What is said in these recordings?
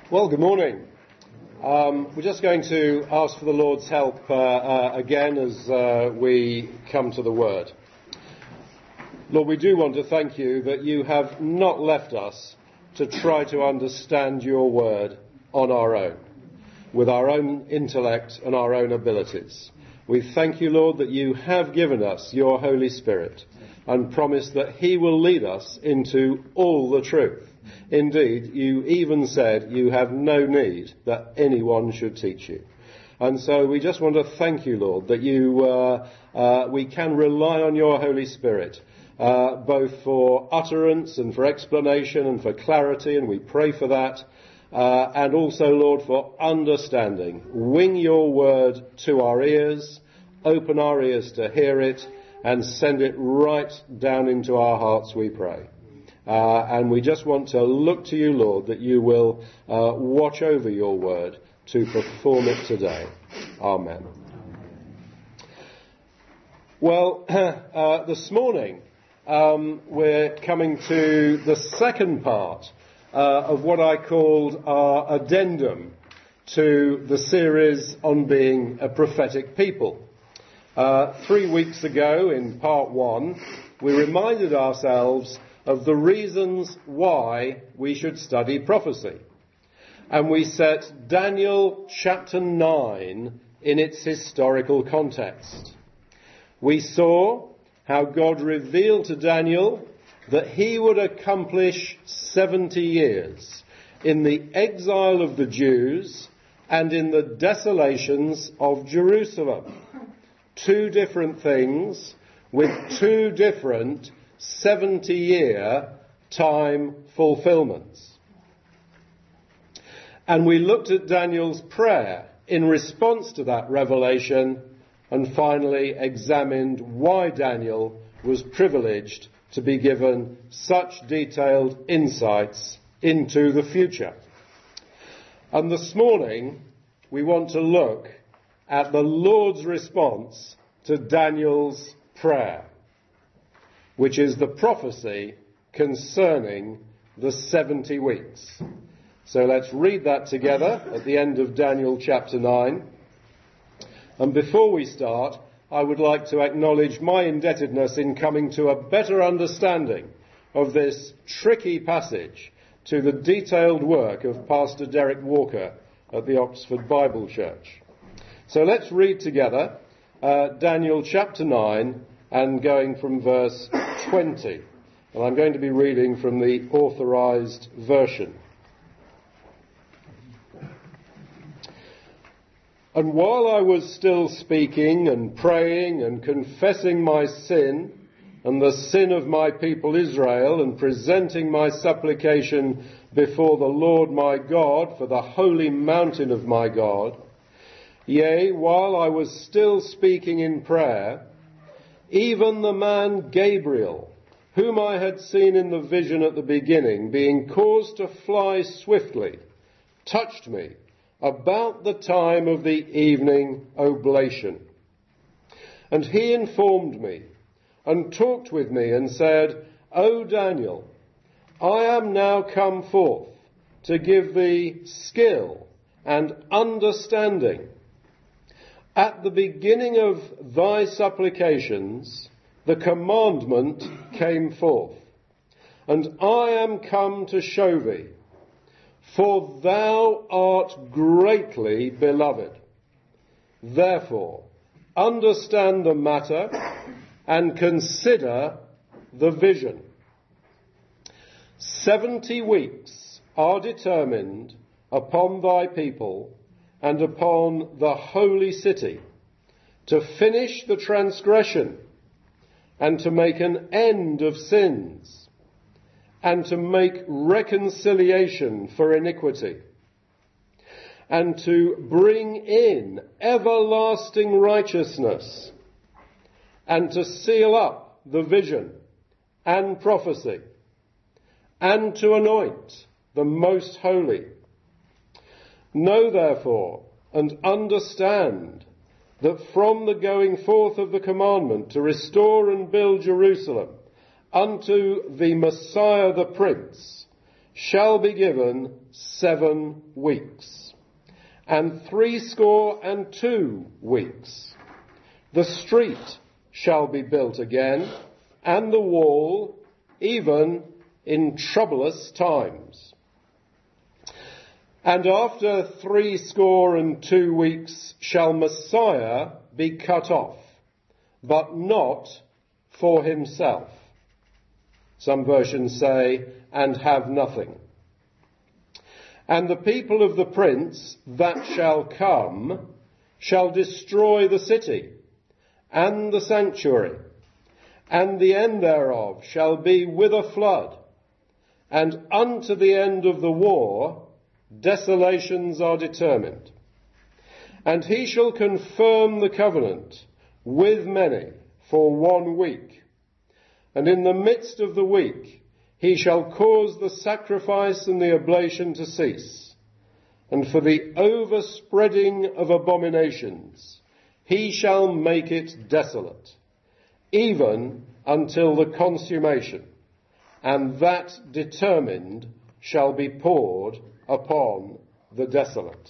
Well, good morning. We're just going to ask for the Lord's help again as we come to the Word. Lord, we do want to thank you that you have not left us to try to understand your Word on our own, with our own intellect and our own abilities. We thank you, Lord, that you have given us your Holy Spirit and promised that he will lead us into all the truth. Indeed, you even said you have no need that anyone should teach you. And so we just want to thank you, Lord, that we can rely on your Holy Spirit, both for utterance and for explanation and for clarity, and we pray for that. And also, Lord, for understanding. Wing your word to our ears, open our ears to hear it, and send it right down into our hearts, we pray. And we just want to look to you, Lord, that you will watch over your word to perform it today. Amen. Well, this morning we're coming to the second part of what I called our addendum to the series on being a prophetic people. 3 weeks ago, in part 1, we reminded ourselves of the reasons why we should study prophecy. And we set Daniel chapter 9 in its historical context. We saw how God revealed to Daniel that he would accomplish 70 years in the exile of the Jews and in the desolations of Jerusalem. 2 different things with 2 different 70-year time fulfillments. And we looked at Daniel's prayer in response to that revelation and finally examined why Daniel was privileged to be given such detailed insights into the future. And this morning we want to look at the Lord's response to Daniel's prayer, which is the prophecy concerning the 70 weeks. So let's read that together at the end of Daniel chapter 9. And before we start, I would like to acknowledge my indebtedness in coming to a better understanding of this tricky passage to the detailed work of Pastor Derek Walker at the Oxford Bible Church. So let's read together Daniel chapter 9 and going from verse 20. And I'm going to be reading from the Authorized Version. And while I was still speaking and praying and confessing my sin and the sin of my people Israel and presenting my supplication before the Lord my God for the holy mountain of my God, yea, while I was still speaking in prayer, even the man Gabriel, whom I had seen in the vision at the beginning, being caused to fly swiftly, touched me about the time of the evening oblation. And he informed me and talked with me and said, O Daniel, I am now come forth to give thee skill and understanding. At the beginning of thy supplications, the commandment came forth, and I am come to show thee, for thou art greatly beloved. Therefore, understand the matter and consider the vision. 70 weeks are determined upon thy people and upon the holy city, to finish the transgression, and to make an end of sins, and to make reconciliation for iniquity, and to bring in everlasting righteousness, and to seal up the vision and prophecy, and to anoint the most holy. Know therefore and understand that from the going forth of the commandment to restore and build Jerusalem unto the Messiah the Prince, shall be given 7 weeks, and 62 weeks. The street shall be built again, and the wall, even in troublous times. And after 62 weeks shall Messiah be cut off, but not for himself. Some versions say, and have nothing. And the people of the prince that shall come shall destroy the city and the sanctuary, and the end thereof shall be with a flood, and unto the end of the war desolations are determined. And he shall confirm the covenant with many for 1 week, and in the midst of the week he shall cause the sacrifice and the oblation to cease, and for the overspreading of abominations he shall make it desolate, even until the consummation, and that determined shall be poured upon the desolate.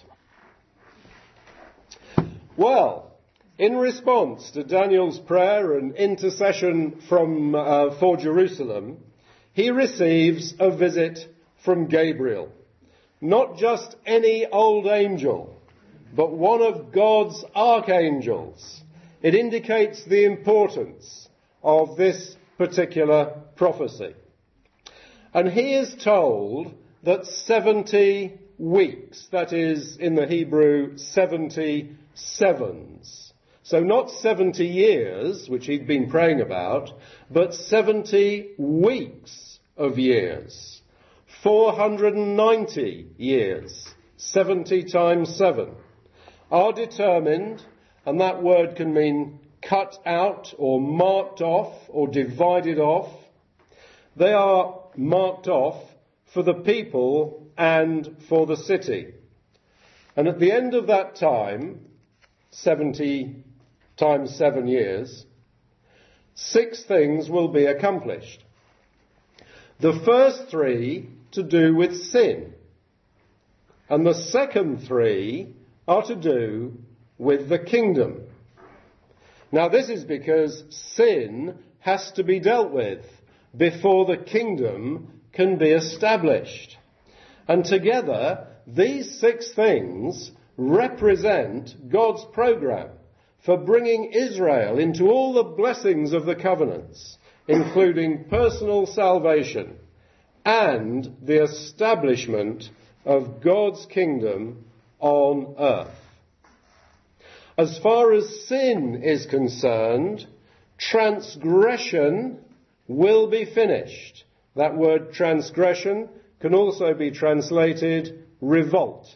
Well, in response to Daniel's prayer and intercession for Jerusalem, he receives a visit from Gabriel. Not just any old angel, but one of God's archangels. It indicates the importance of this particular prophecy. And he is told that 70 weeks, that is in the Hebrew 70 sevens. So not 70 years, which he'd been praying about, but 70 weeks of years. 490 years, 70 times 7, are determined, and that word can mean cut out or marked off or divided off. They are marked off for the people and for the city. And at the end of that time, 70 times 7 years, 6 things will be accomplished. The first 3 to do with sin, and the second 3 are to do with the kingdom. Now this is because sin has to be dealt with before the kingdom can be established. And together, these 6 things represent God's program for bringing Israel into all the blessings of the covenants, including personal salvation and the establishment of God's kingdom on earth. As far as sin is concerned, transgression will be finished. That word transgression can also be translated revolt.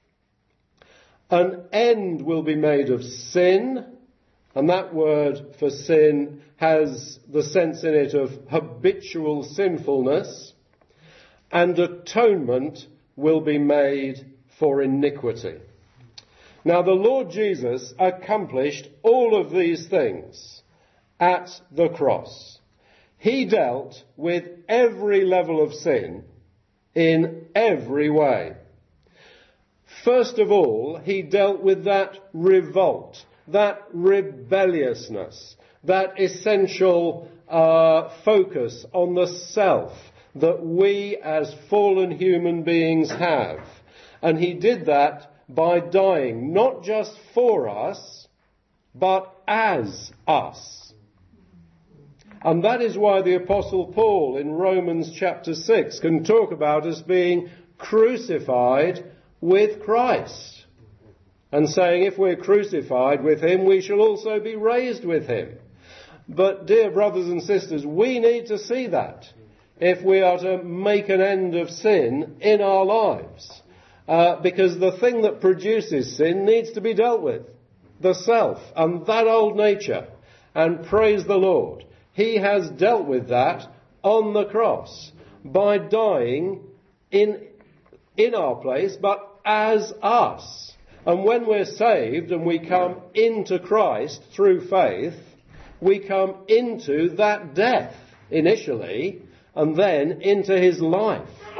An end will be made of sin, and that word for sin has the sense in it of habitual sinfulness, and atonement will be made for iniquity. Now the Lord Jesus accomplished all of these things at the cross. He dealt with every level of sin in every way. First of all, he dealt with that revolt, that rebelliousness, that essential focus on the self that we as fallen human beings have. And he did that by dying, not just for us, but as us. And that is why the Apostle Paul in Romans chapter 6 can talk about us being crucified with Christ, and saying if we're crucified with him, we shall also be raised with him. But dear brothers and sisters, we need to see that if we are to make an end of sin in our lives. Because the thing that produces sin needs to be dealt with. The self and that old nature. And praise the Lord, he has dealt with that on the cross by dying in our place, but as us. And when we're saved and we come into Christ through faith, we come into that death initially, and then into his life.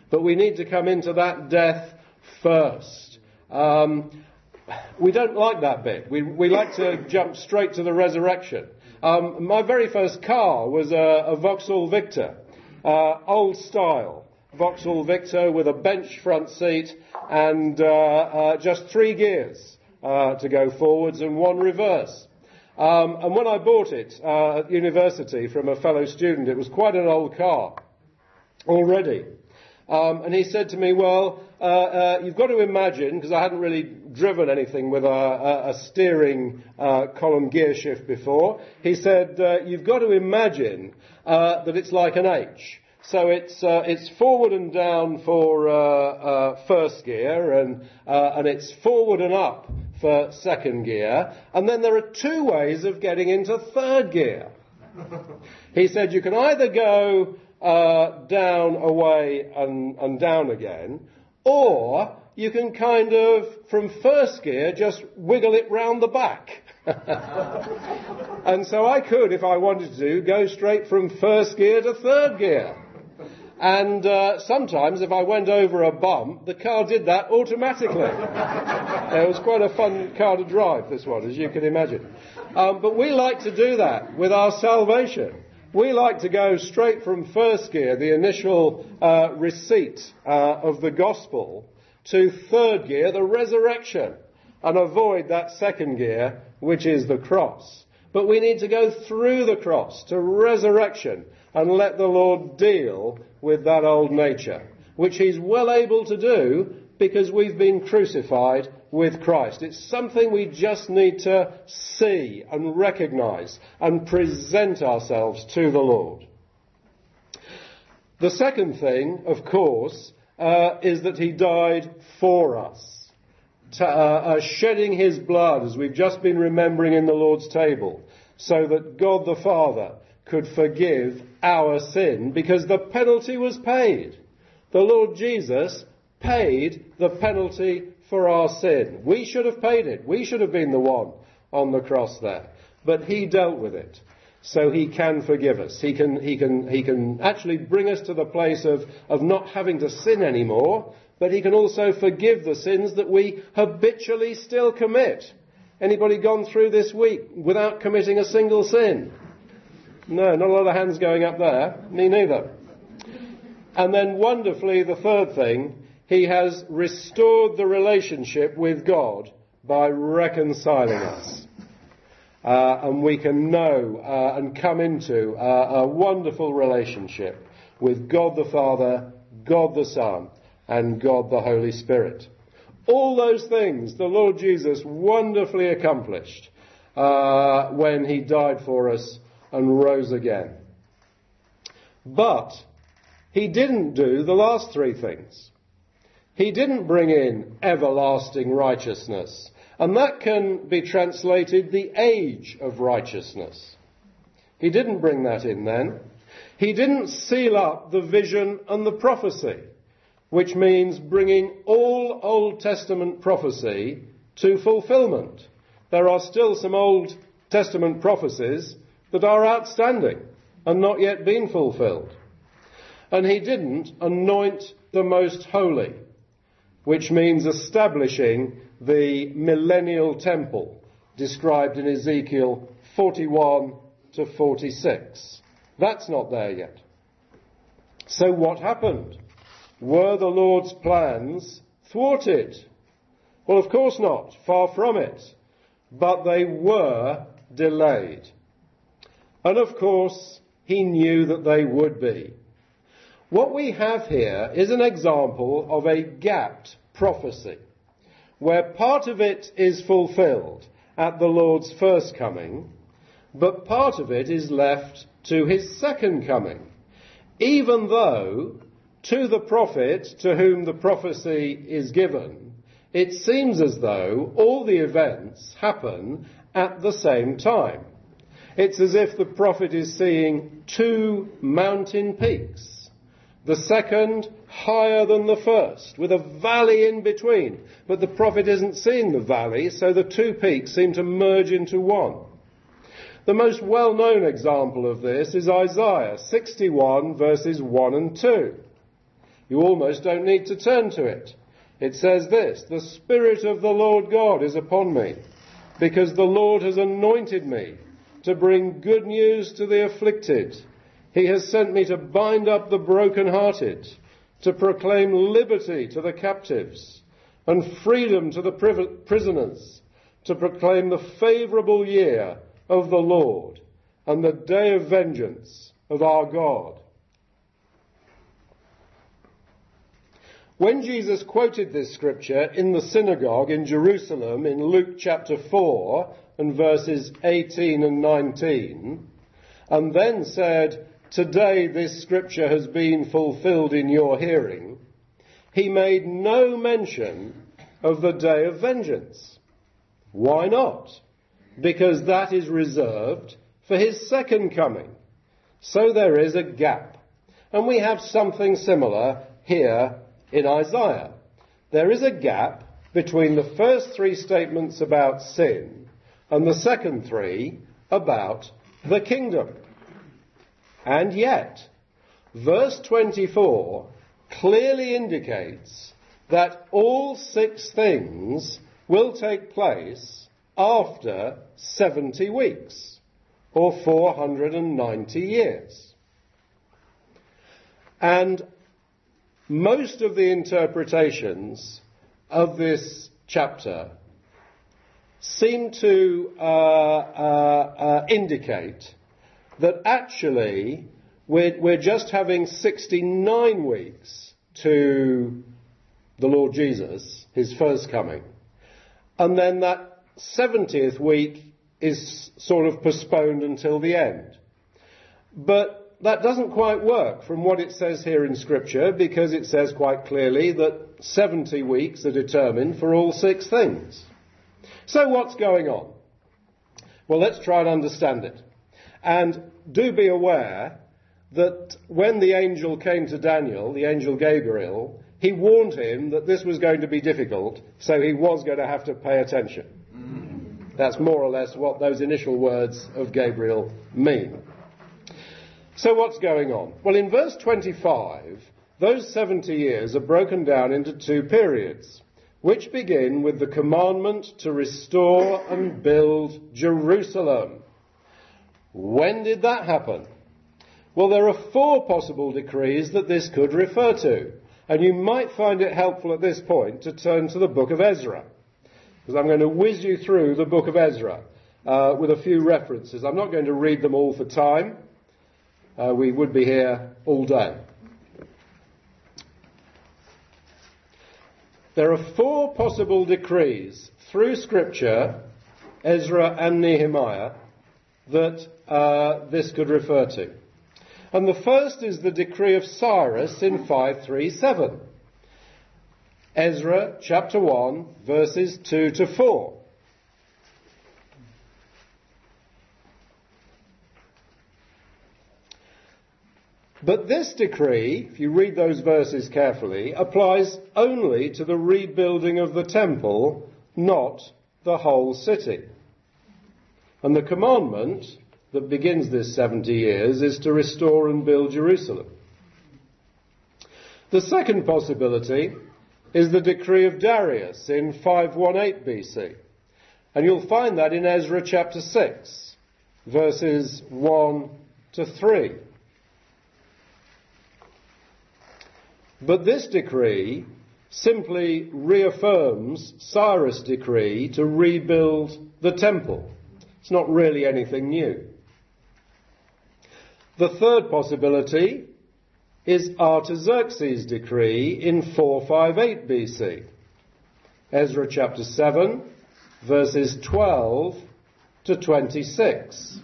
But we need to come into that death first. We don't like that bit. We like to jump straight to the resurrection. My very first car was a Vauxhall Victor, old style Vauxhall Victor with a bench front seat and just 3 gears to go forwards and 1 reverse. And when I bought it at university from a fellow student, it was quite an old car already. And he said to me, well, you've got to imagine, because I hadn't really driven anything with a steering column gear shift before, he said, you've got to imagine that it's like an H. So it's forward and down for first gear, and it's forward and up for second gear, and then there are 2 ways of getting into third gear. He said you can either go down, away, and down again, or you can kind of, from first gear, just wiggle it round the back. And so I could, if I wanted to, go straight from first gear to third gear. And sometimes, if I went over a bump, the car did that automatically. It was quite a fun car to drive, this one, as you can imagine. But we like to do that with our salvation. We like to go straight from first gear, the initial receipt of the gospel, to third gear, the resurrection, and avoid that second gear, which is the cross. But we need to go through the cross to resurrection and let the Lord deal with that old nature, which he's well able to do because we've been crucified with Christ. It's something we just need to see and recognize and present ourselves to the Lord. The second thing, of course, is that he died for us, shedding his blood, as we've just been remembering in the Lord's table, so that God the Father could forgive our sin, because the penalty was paid. The Lord Jesus paid the penalty for our sin. We should have paid it. We should have been the one on the cross there. But he dealt with it. So he can forgive us. He can actually bring us to the place of not having to sin anymore, but he can also forgive the sins that we habitually still commit. Anybody gone through this week without committing a single sin? No, not a lot of hands going up there. Me neither. And then wonderfully, the third thing, he has restored the relationship with God by reconciling us. And we can know and come into a wonderful relationship with God the Father, God the Son, and God the Holy Spirit. All those things the Lord Jesus wonderfully accomplished when he died for us and rose again. But he didn't do the last 3 things. He didn't bring in everlasting righteousness. And that can be translated the age of righteousness. He didn't bring that in then. He didn't seal up the vision and the prophecy, which means bringing all Old Testament prophecy to fulfillment. There are still some Old Testament prophecies that are outstanding and not yet been fulfilled. And he didn't anoint the most holy, which means establishing the millennial temple described in Ezekiel 41 to 46. That's not there yet. So what happened? Were the Lord's plans thwarted? Well, of course not. Far from it. But they were delayed. And of course, he knew that they would be. What we have here is an example of a gapped prophecy, where part of it is fulfilled at the Lord's first coming, but part of it is left to his second coming, even though to the prophet to whom the prophecy is given, it seems as though all the events happen at the same time. It's as if the prophet is seeing 2 mountain peaks, the second higher than the first, with a valley in between. But the prophet isn't seeing the valley, so the 2 peaks seem to merge into one. The most well-known example of this is Isaiah 61 verses 1 and 2. You almost don't need to turn to it. It says this: "The Spirit of the Lord God is upon me, because the Lord has anointed me to bring good news to the afflicted. He has sent me to bind up the brokenhearted, to proclaim liberty to the captives and freedom to the prisoners, to proclaim the favourable year of the Lord and the day of vengeance of our God." When Jesus quoted this scripture in the synagogue in Jerusalem in Luke chapter 4 and verses 18 and 19, and then said, "Today this scripture has been fulfilled in your hearing," he made no mention of the day of vengeance. Why not? Because that is reserved for his second coming. So there is a gap. And we have something similar here in Isaiah. There is a gap between the first three statements about sin and the second three about the kingdom. And yet, verse 24 clearly indicates that all six things will take place after 70 weeks, or 490 years. And most of the interpretations of this chapter seem to indicate that actually we're just having 69 weeks to the Lord Jesus, his first coming, and then that 70th week is sort of postponed until the end. But that doesn't quite work from what it says here in Scripture, because it says quite clearly that 70 weeks are determined for all six things. So what's going on? Well, let's try and understand it. And do be aware that when the angel came to Daniel, the angel Gabriel, he warned him that this was going to be difficult, so he was going to have to pay attention. That's more or less what those initial words of Gabriel mean. So what's going on? Well, in verse 25, those 70 years are broken down into two periods, which begin with the commandment to restore and build Jerusalem. When did that happen? Well, there are four possible decrees that this could refer to, and you might find it helpful at this point to turn to the book of Ezra, because I'm going to whiz you through the book of Ezra with a few references. I'm not going to read them all for time. We would be here all day. There are four possible decrees through Scripture, Ezra and Nehemiah, that this could refer to. And the first is the decree of Cyrus in 537. Ezra chapter 1, verses 2 to 4. But this decree, if you read those verses carefully, applies only to the rebuilding of the temple, not the whole city. And the commandment that begins this 70 years is to restore and build Jerusalem. The second possibility is the decree of Darius in 518 BC. And you'll find that in Ezra chapter 6, verses 1 to 3. But this decree simply reaffirms Cyrus' decree to rebuild the temple. It's not really anything new. The third possibility is Artaxerxes' decree in 458 BC. Ezra chapter 7, verses 12 to 26.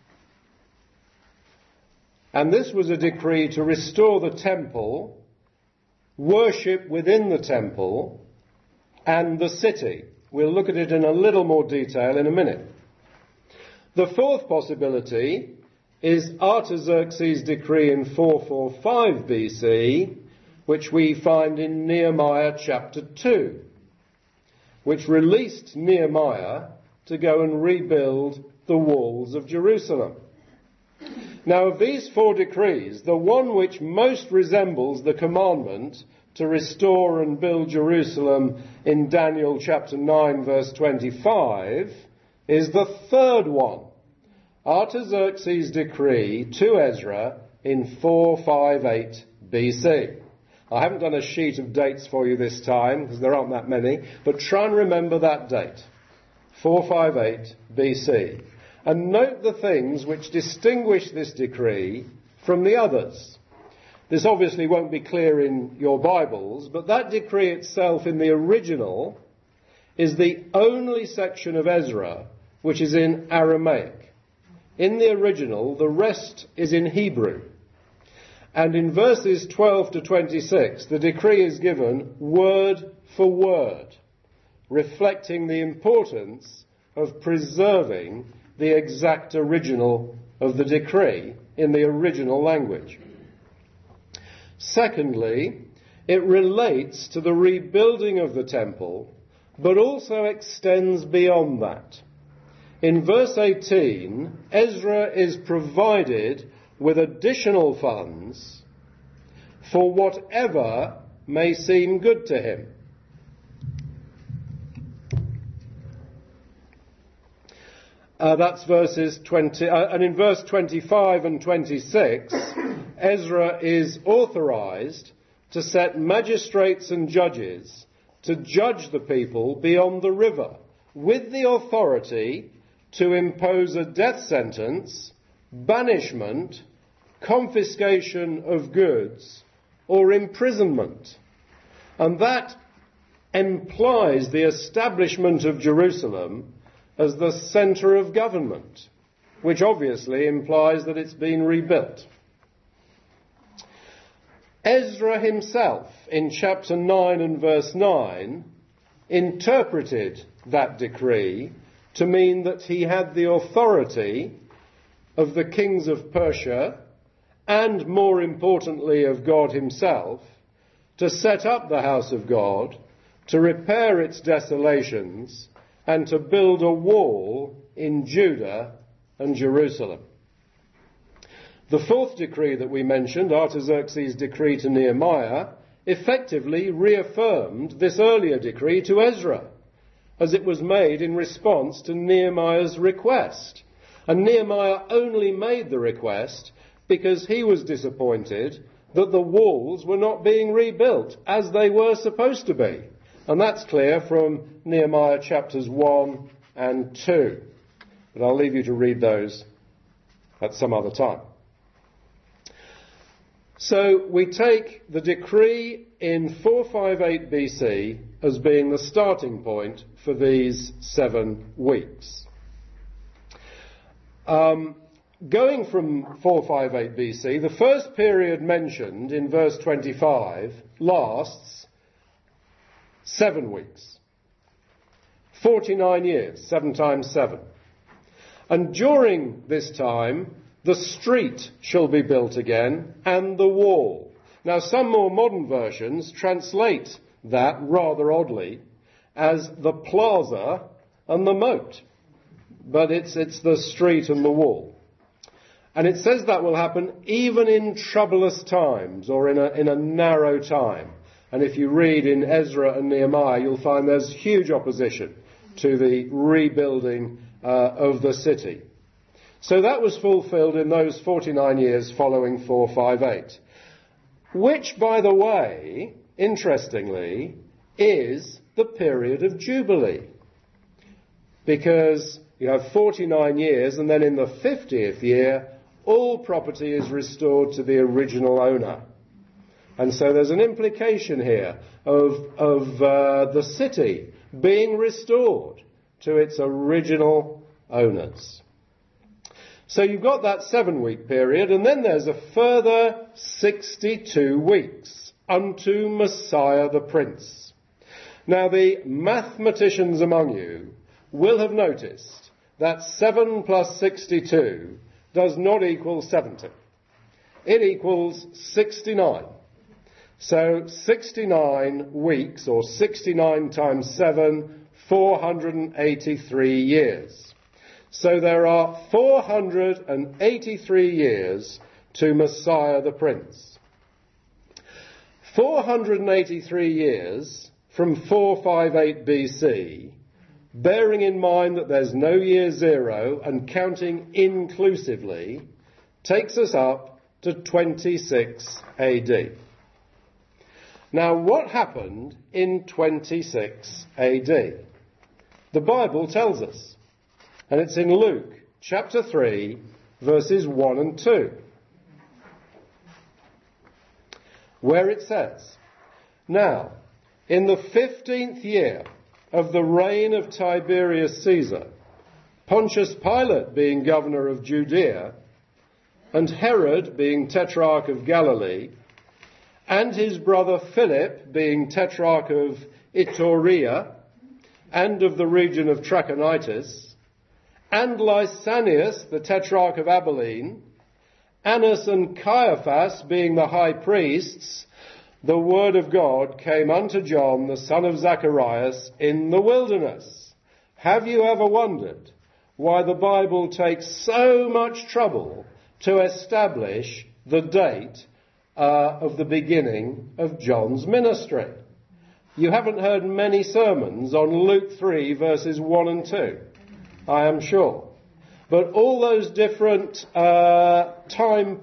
And this was a decree to restore the temple, worship within the temple, and the city. We'll look at it in a little more detail in a minute. The fourth possibility is Artaxerxes' decree in 445 BC, which we find in Nehemiah chapter 2, which released Nehemiah to go and rebuild the walls of Jerusalem. Now, of these 4 decrees, the one which most resembles the commandment to restore and build Jerusalem in Daniel chapter 9 verse 25 is the 3rd one, Artaxerxes' decree to Ezra in 458 BC. I haven't done a sheet of dates for you this time because there aren't that many, but try and remember that date, 458 BC. And note the things which distinguish this decree from the others. This obviously won't be clear in your Bibles, but that decree itself in the original is the only section of Ezra which is in Aramaic. In the original, the rest is in Hebrew. And in verses 12 to 26, the decree is given word for word, reflecting the importance of preserving the exact original of the decree in the original language. Secondly, it relates to the rebuilding of the temple, but also extends beyond that. In verse 18, Ezra is provided with additional funds for whatever may seem good to him. That's verses 20, and in verse 25 and 26, Ezra is authorized to set magistrates and judges to judge the people beyond the river, with the authority to impose a death sentence, banishment, confiscation of goods, or imprisonment. And that implies the establishment of Jerusalem as the centre of government, which obviously implies that it's been rebuilt. Ezra himself, in chapter 9 and verse 9, interpreted that decree to mean that he had the authority of the kings of Persia, and more importantly of God himself, to set up the house of God, to repair its desolations, and to build a wall in Judah and Jerusalem. The 4th decree that we mentioned, Artaxerxes' decree to Nehemiah, effectively reaffirmed this earlier decree to Ezra, as it was made in response to Nehemiah's request. And Nehemiah only made the request because he was disappointed that the walls were not being rebuilt as they were supposed to be. And that's clear from Nehemiah chapters 1 and 2. But I'll leave you to read those at some other time. So we take the decree in 458 BC as being the starting point for these 7 weeks. Going from 458 BC, the first period mentioned in verse 25 lasts 7 weeks. 49 years, 7 times 7. And during this time, the street shall be built again, and the wall. Now, some more modern versions translate that rather oddly as the plaza and the moat. But it's the street and the wall. And it says that will happen even in troublous times, or in a narrow time. And if you read in Ezra and Nehemiah, you'll find there's huge opposition to the rebuilding of the city. So that was fulfilled in those 49 years following 458. Which, by the way, interestingly, is the period of Jubilee. Because you have 49 years, and then in the 50th year, all property is restored to the original owner. And so there's an implication here of the city being restored to its original owners. So you've got that 7-week period, and then there's a further 62 weeks unto Messiah the Prince. Now the mathematicians among you will have noticed that 7 plus 62 does not equal 70. It equals 69. So 69 weeks, or 69 times 7, 483 years. So there are 483 years to Messiah the Prince. 483 years from 458 BC, bearing in mind that there's no year zero and counting inclusively, takes us up to 26 AD. Now, what happened in 26 AD? The Bible tells us, and it's in Luke chapter 3, verses 1 and 2, where it says, "Now, in the 15th year of the reign of Tiberius Caesar, Pontius Pilate being governor of Judea, and Herod being tetrarch of Galilee, and his brother Philip being tetrarch of Iturea, and of the region of Trachonitis, and Lysanias the tetrarch of Abilene, Annas and Caiaphas being the high priests, the word of God came unto John, the son of Zacharias, in the wilderness." Have you ever wondered why the Bible takes so much trouble to establish the date of the beginning of John's ministry? You haven't heard many sermons on Luke 3 verses 1 and 2, I am sure. But all those different time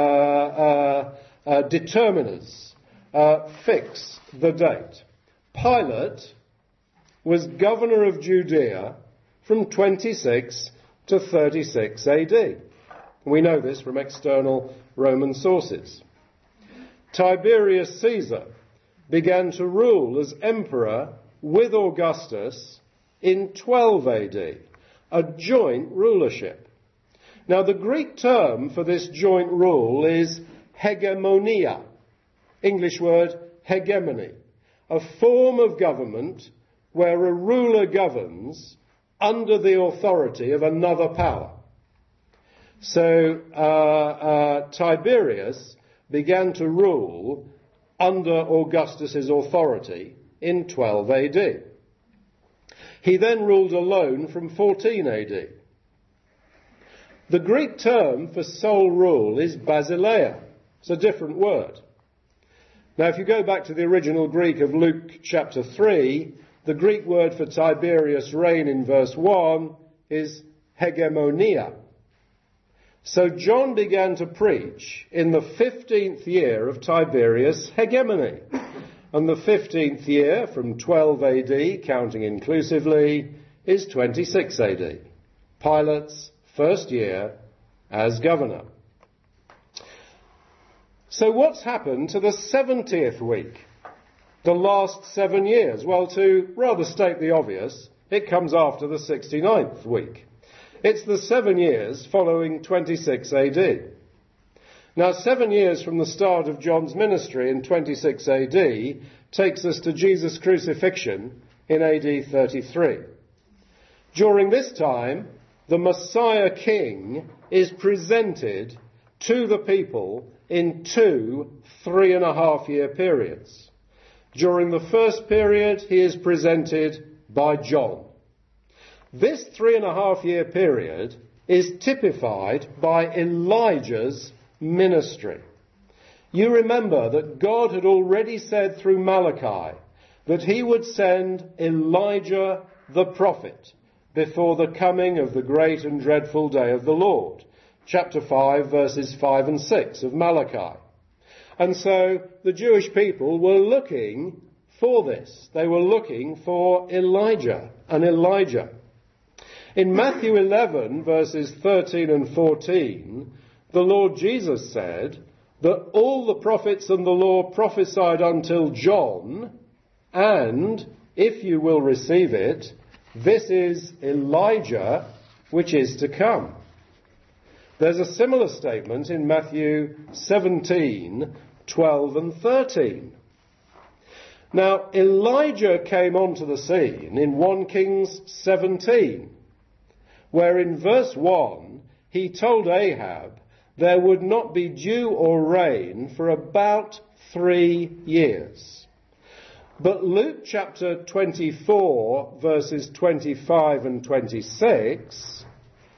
determiners fix the date. Pilate was governor of Judea from 26 to 36 AD. We know this from external Roman sources. Tiberius Caesar began to rule as emperor with Augustus in 12 AD, a joint rulership. Now, the Greek term for this joint rule is hegemonia, English word hegemony, a form of government where a ruler governs under the authority of another power. So Tiberius began to rule under Augustus's authority in 12 AD. He then ruled alone from 14 AD. The Greek term for sole rule is basileia. It's a different word. Now, if you go back to the original Greek of Luke chapter 3, the Greek word for Tiberius' reign in verse 1 is hegemonia. So John began to preach in the 15th year of Tiberius' hegemony. And the 15th year, from 12 AD, counting inclusively, is 26 AD, Pilate's first year as governor. So what's happened to the 70th week, the last 7 years? Well, to rather state the obvious, it comes after the 69th week. It's the 7 years following 26 AD. Now, 7 years from the start of John's ministry in 26 AD takes us to Jesus' crucifixion in AD 33. During this time, the Messiah King is presented to the people in 2 3.5-year periods. During the first period, he is presented by John. This 3.5-year period is typified by Elijah's ministry. You remember that God had already said through Malachi that he would send Elijah the prophet before the coming of the great and dreadful day of the Lord. Chapter 5, verses 5 and 6 of Malachi. And so the Jewish people were looking for this. They were looking for Elijah and Elijah. In Matthew 11, verses 13 and 14, the Lord Jesus said that all the prophets and the law prophesied until John, and, if you will receive it, this is Elijah which is to come. There's a similar statement in Matthew 17, 12 and 13. Now, Elijah came onto the scene in 1 Kings 17, where in verse 1 he told Ahab there would not be dew or rain for about 3 years. But Luke chapter 24, verses 25 and 26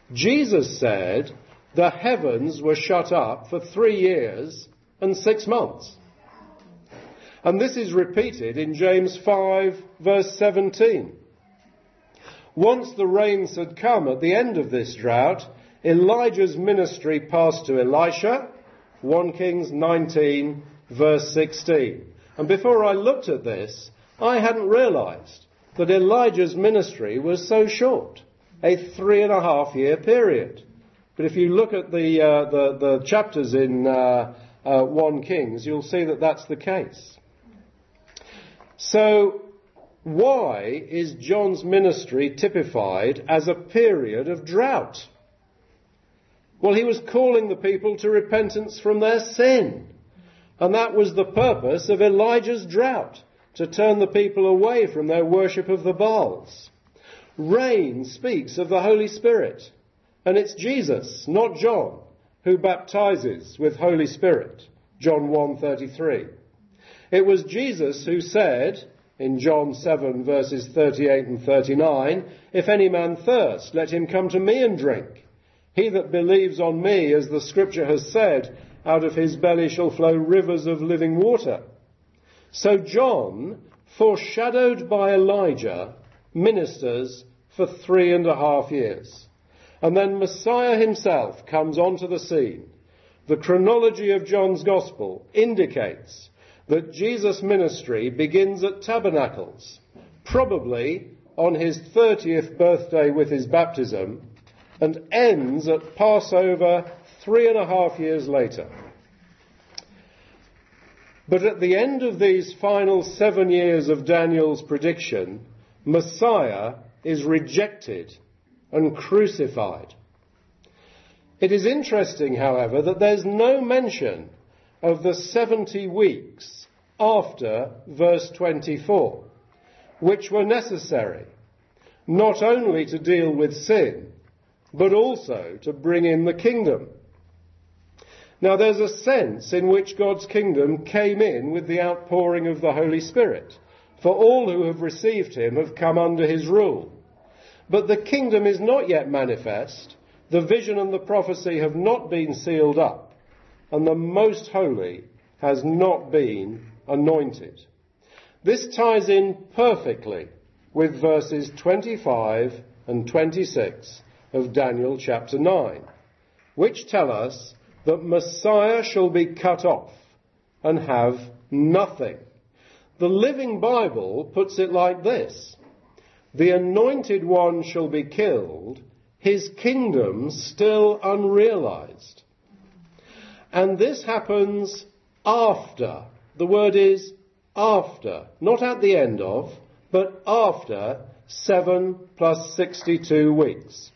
Jesus said the heavens were shut up for 3 years and 6 months. And this is repeated in James 5 verse 17. Once the rains had come at the end of this drought, Elijah's ministry passed to Elisha, 1 Kings 19 verse 16. And before I looked at this, I hadn't realised that Elijah's ministry was so short, a 3.5-year period. But if you look at the chapters in 1 Kings, you'll see that that's the case. So, why is John's ministry typified as a period of drought? Well, he was calling the people to repentance from their sin. And that was the purpose of Elijah's drought, to turn the people away from their worship of the Baals. Rain speaks of the Holy Spirit. And it's Jesus, not John, who baptizes with Holy Spirit. John 1:33. It was Jesus who said, in John 7 verses 38 and 39, "If any man thirst, let him come to me and drink. He that believes on me, as the scripture has said, out of his belly shall flow rivers of living water." So John, foreshadowed by Elijah, ministers for 3.5 years. And then Messiah himself comes onto the scene. The chronology of John's Gospel indicates that Jesus' ministry begins at Tabernacles, probably on his 30th birthday with his baptism, and ends at Passover 3.5 years later. But at the end of these final 7 years of Daniel's prediction, Messiah is rejected and crucified. It is interesting, however, that there's no mention of the 70 weeks after verse 24, which were necessary not only to deal with sin, but also to bring in the kingdom. Now, there's a sense in which God's kingdom came in with the outpouring of the Holy Spirit, for all who have received him have come under his rule. But the kingdom is not yet manifest, the vision and the prophecy have not been sealed up, and the Most Holy has not been anointed. This ties in perfectly with verses 25 and 26 of Daniel chapter 9, which tell us that Messiah shall be cut off and have nothing. The Living Bible puts it like this: the anointed one shall be killed, his kingdom still unrealized. And this happens after. The word is after, not at the end of, but after 7 plus 62 weeks.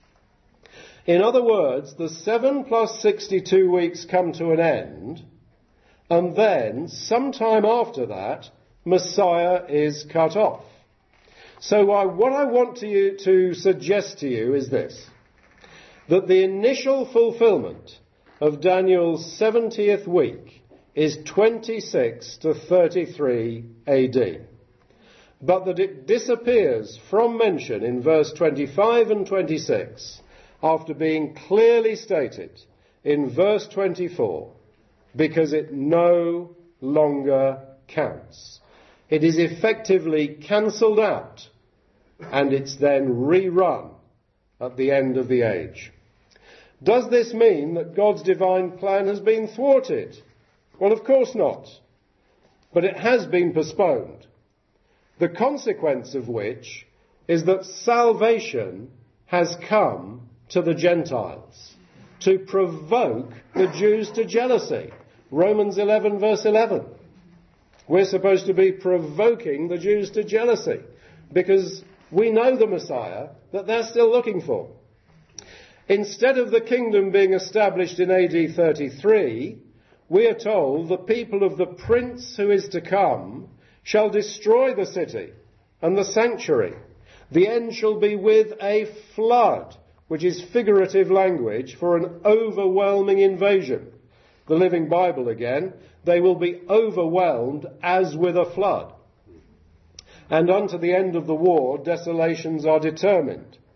In other words, the 7 plus 62 weeks come to an end, and then, sometime after that, Messiah is cut off. So what I want to suggest to you is this: that the initial fulfillment of Daniel's 70th week is 26 to 33 AD, but that it disappears from mention in verse 25 and 26 after being clearly stated in verse 24, because it no longer counts. It is effectively cancelled out, and it's then rerun at the end of the age. Does this mean that God's divine plan has been thwarted? Well, of course not. But it has been postponed. The consequence of which is that salvation has come to the Gentiles to provoke the Jews to jealousy. Romans 11 verse 11. We're supposed to be provoking the Jews to jealousy because we know the Messiah that they're still looking for. Instead of the kingdom being established in AD 33, we are told the people of the prince who is to come shall destroy the city and the sanctuary. The end shall be with a flood, which is figurative language for an overwhelming invasion. The Living Bible again, they will be overwhelmed as with a flood. And unto the end of the war, desolations are determined.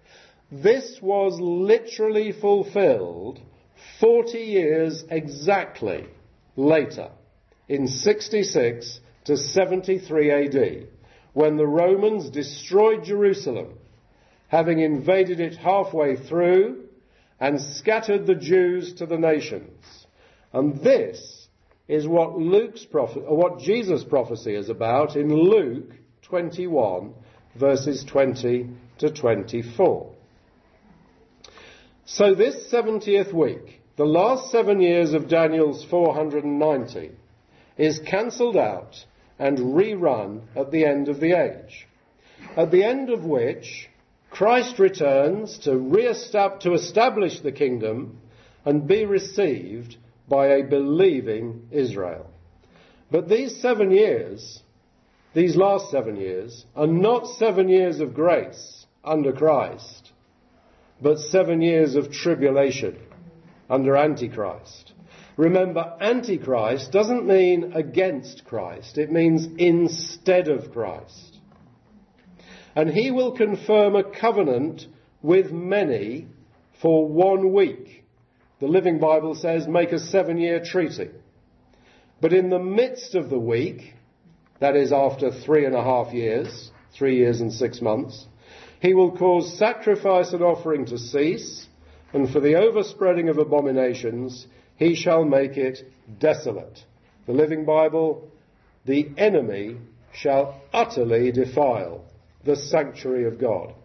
This was literally fulfilled 40 years exactly later, in 66 to 73 AD, when the Romans destroyed Jerusalem, having invaded it halfway through and scattered the Jews to the nations. And this is what Jesus' prophecy is about in Luke 21, verses 20 to 24. So this 70th week, the last 7 years of Daniel's 490, is cancelled out and rerun at the end of the age, at the end of which Christ returns to establish the kingdom and be received by a believing Israel. But these 7 years, these last 7 years, are not 7 years of grace under Christ, but 7 years of tribulation under Antichrist. Remember, Antichrist doesn't mean against Christ, it means instead of Christ. And he will confirm a covenant with many for 1 week. The Living Bible says make a 7-year treaty. But in the midst of the week, that is after 3.5 years, 3 years and 6 months, he will cause sacrifice and offering to cease, and for the overspreading of abominations, he shall make it desolate. The Living Bible, the enemy shall utterly defile the sanctuary of God.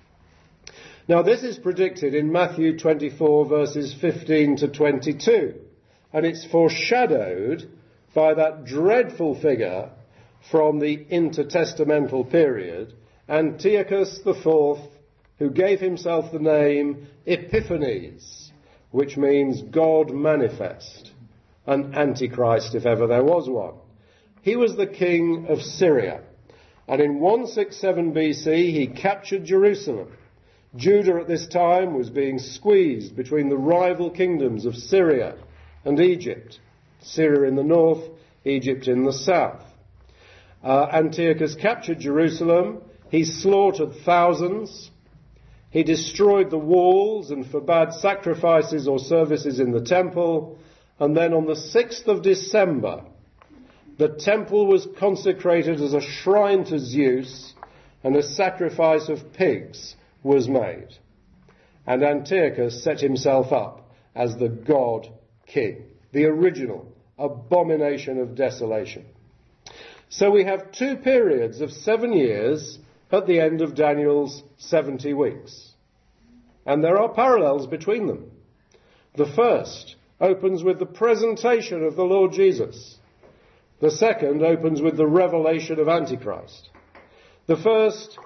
Now this is predicted in Matthew 24 verses 15 to 22, and it's foreshadowed by that dreadful figure from the intertestamental period, Antiochus IV, who gave himself the name Epiphanes, which means God manifest, an Antichrist if ever there was one. He was the king of Syria, and in 167 BC he captured Jerusalem. Judah at this time was being squeezed between the rival kingdoms of Syria and Egypt. Syria in the north, Egypt in the south. Antiochus captured Jerusalem. He slaughtered thousands. He destroyed the walls and forbade sacrifices or services in the temple. And then on the 6th of December, the temple was consecrated as a shrine to Zeus, and a sacrifice of pigs was made. And Antiochus set himself up as the God King, the original abomination of desolation. So we have 2 periods of 7 years at the end of Daniel's 70 weeks. And there are parallels between them. The first opens with the presentation of the Lord Jesus. The second opens with the revelation of Antichrist. The first,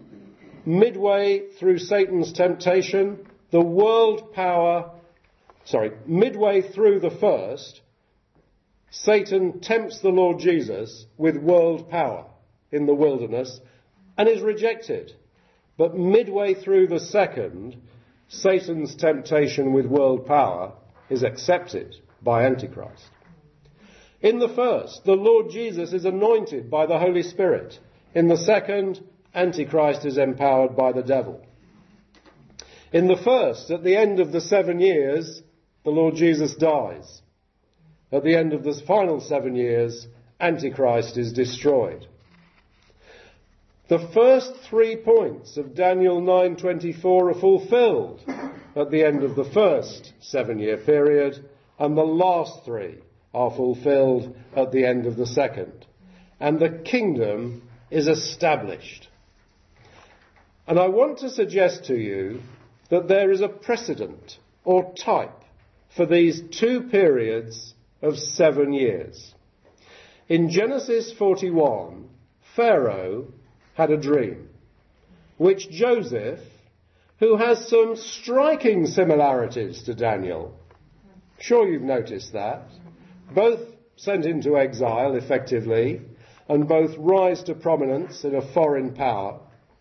midway through Satan's temptation, midway through the first, Satan tempts the Lord Jesus with world power in the wilderness and is rejected. But midway through the second, Satan's temptation with world power is accepted by Antichrist. In the first, the Lord Jesus is anointed by the Holy Spirit. In the second, Antichrist is empowered by the devil. In the first, at the end of the 7 years, the Lord Jesus dies. At the end of the final 7 years, Antichrist is destroyed. The first 3 points of Daniel 9:24 are fulfilled at the end of the first 7-year period, and the last 3 are fulfilled at the end of the second. And the kingdom is established. And I want to suggest to you that there is a precedent or type for these 2 periods of 7 years. In Genesis 41, Pharaoh had a dream, which Joseph, who has some striking similarities to Daniel, sure you've noticed that, both sent into exile effectively, and both rise to prominence in a foreign power.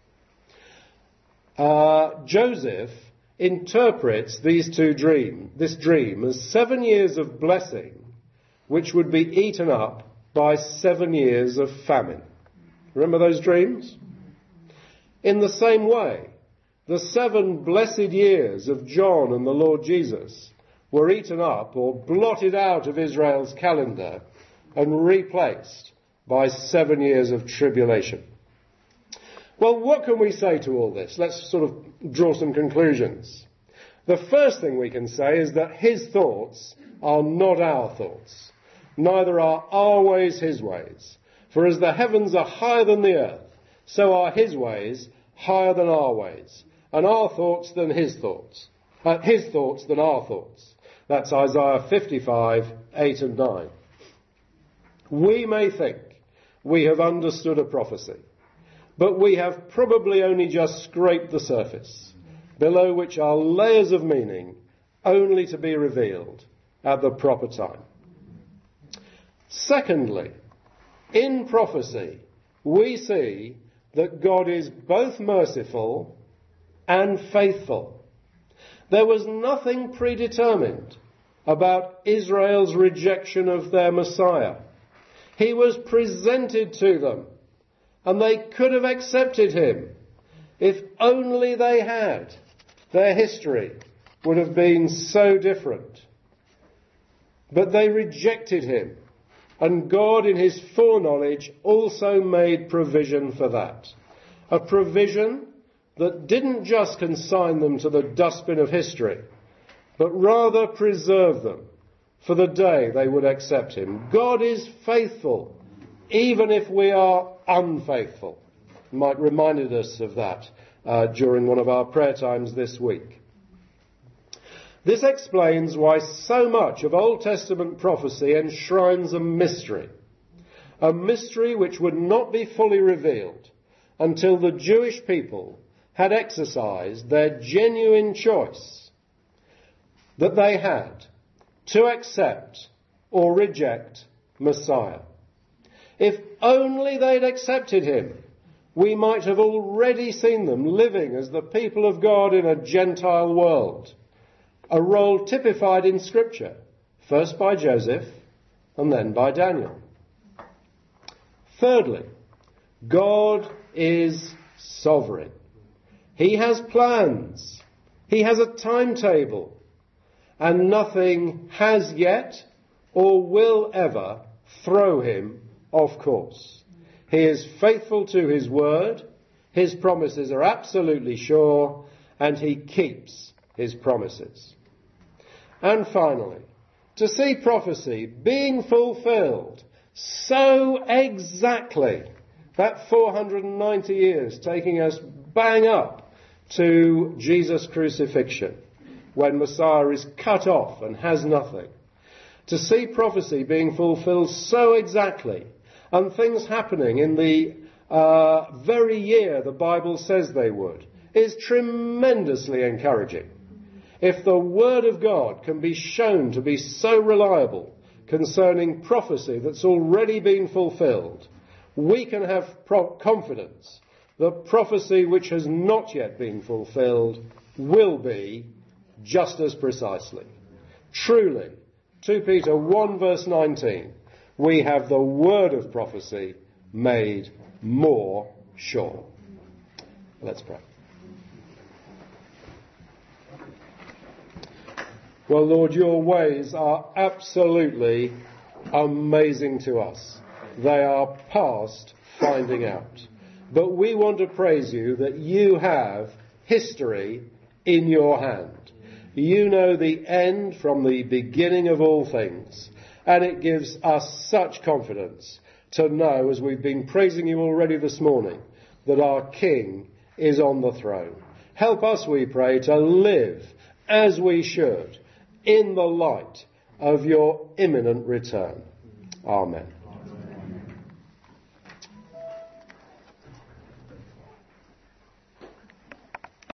Joseph interprets this dream as 7 years of blessing, which would be eaten up by 7 years of famine. Remember those dreams? In the same way, the 7 blessed years of John and the Lord Jesus were eaten up or blotted out of Israel's calendar and replaced by 7 years of tribulation. Well, what can we say to all this? Let's sort of draw some conclusions. The first thing we can say is that his thoughts are not our thoughts. Neither are our ways his ways. For as the heavens are higher than the earth, so are his ways higher than our ways, and our thoughts than his thoughts. His thoughts than our thoughts. That's Isaiah 55, 8 and 9. We may think we have understood a prophecy, but we have probably only just scraped the surface, below which are layers of meaning only to be revealed at the proper time. Secondly, in prophecy, we see that God is both merciful and faithful. There was nothing predetermined about Israel's rejection of their Messiah. He was presented to them, and they could have accepted him. If only they had, their history would have been so different. But they rejected him, and God in his foreknowledge also made provision for that. A provision that didn't just consign them to the dustbin of history, but rather preserve them for the day they would accept him. God is faithful, even if we are unfaithful. Mike reminded us of that during one of our prayer times this week. This explains why so much of Old Testament prophecy enshrines a mystery which would not be fully revealed until the Jewish people had exercised their genuine choice that they had to accept or reject Messiah. If only they'd accepted him, we might have already seen them living as the people of God in a Gentile world, a role typified in Scripture, first by Joseph and then by Daniel. Thirdly, God is sovereign. He has plans. He has a timetable. And nothing has yet or will ever throw him off course. He is faithful to his word. His promises are absolutely sure, and he keeps his promises. And finally, to see prophecy being fulfilled so exactly, that 490 years taking us bang up to Jesus' crucifixion, when Messiah is cut off and has nothing. To see prophecy being fulfilled so exactly, and things happening in the very year the Bible says they would, is tremendously encouraging. If the Word of God can be shown to be so reliable concerning prophecy that's already been fulfilled, we can have confidence that prophecy which has not yet been fulfilled will be just as precisely. Truly, 2 Peter 1 verse 19, we have the word of prophecy made more sure. Let's pray. Well, Lord, your ways are absolutely amazing to us. They are past finding out. But we want to praise you that you have history in your hand. You know the end from the beginning of all things. And it gives us such confidence to know, as we've been praising you already this morning, that our King is on the throne. Help us, we pray, to live as we should in the light of your imminent return. Amen.